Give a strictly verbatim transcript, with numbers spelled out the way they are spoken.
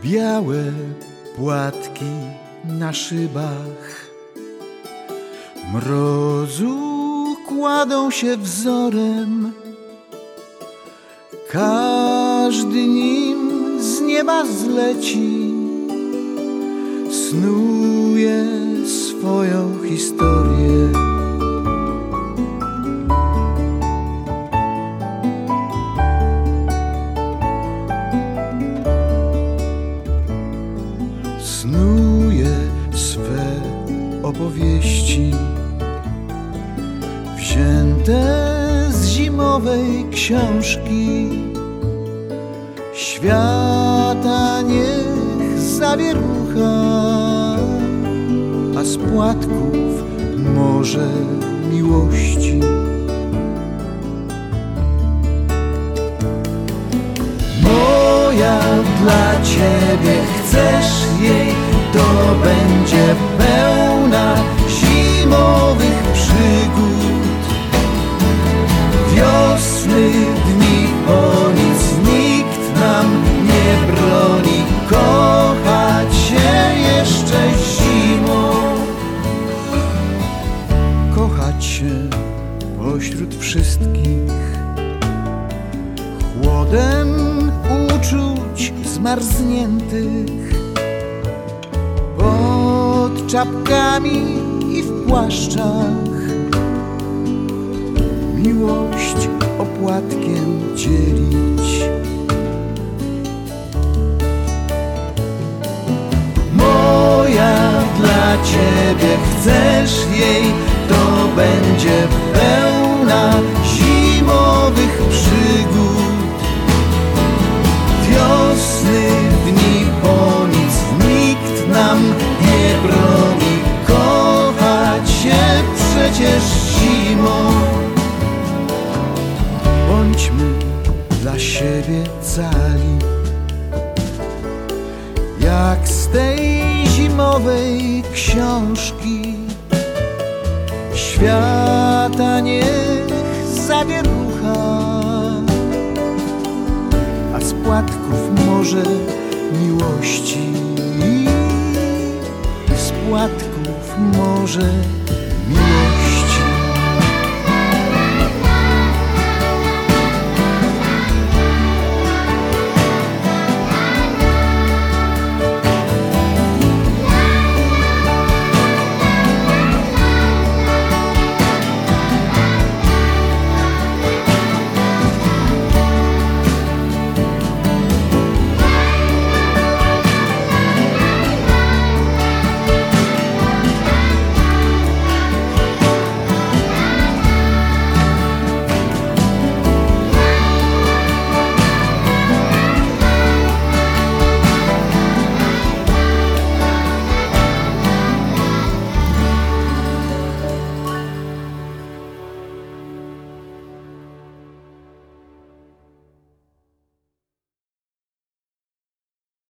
Białe płatki na szybach mrozu kładą się wzorem. Każdy nim z nieba zleci, snuje swoją historię. Snuje swe opowieści wzięte z zimowej książki. Świata niech zawierucha, a z płatków morze miłości. Moja dla ciebie, chcesz jej, to będzie pełna zimowych przygód. Wiosny dni o nic nikt nam nie broni, kochać się jeszcze zimą. Kochać się pośród wszystkich, chłodem uczuć zmarzniętych, pod czapkami i w płaszczach, miłość opłatkiem dzielić. Moja dla ciebie, chcesz jej, to będzie pełna zimowych przygód. Wiosny dni po nic nikt nam nie broni, kochać się przecież zimą. Bądźmy dla siebie cali, jak z tej zimowej książki. Świata niech zawierucha, a z płatków morze miłości. Z płatków morze